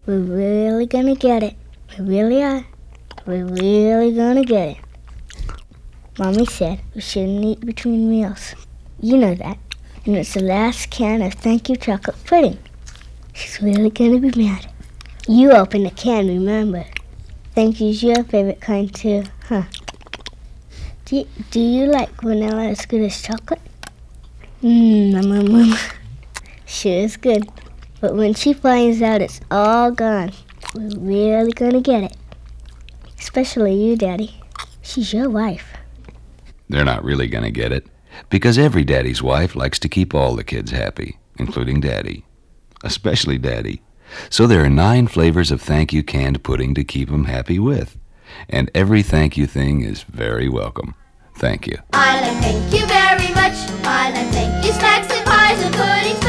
We're really gonna get it. We really are. We're really gonna get it. Mommy said we shouldn't eat between meals. You know that. And it's the last can of thank you chocolate pudding. She's really gonna be mad. You open the can, remember. Thank you's your favorite kind too, huh? Do you like vanilla as good as chocolate? Sure is good. But when she finds out it's all gone, we're really gonna get it. Especially you, Daddy. She's your wife. They're not really gonna get it, because every daddy's wife likes to keep all the kids happy, including Daddy. Especially Daddy. So there are 9 flavors of thank you canned pudding to keep 'em happy with. And every thank you thing is very welcome. Thank you. I like thank you very much. I like thank you snacks and pies and puddings.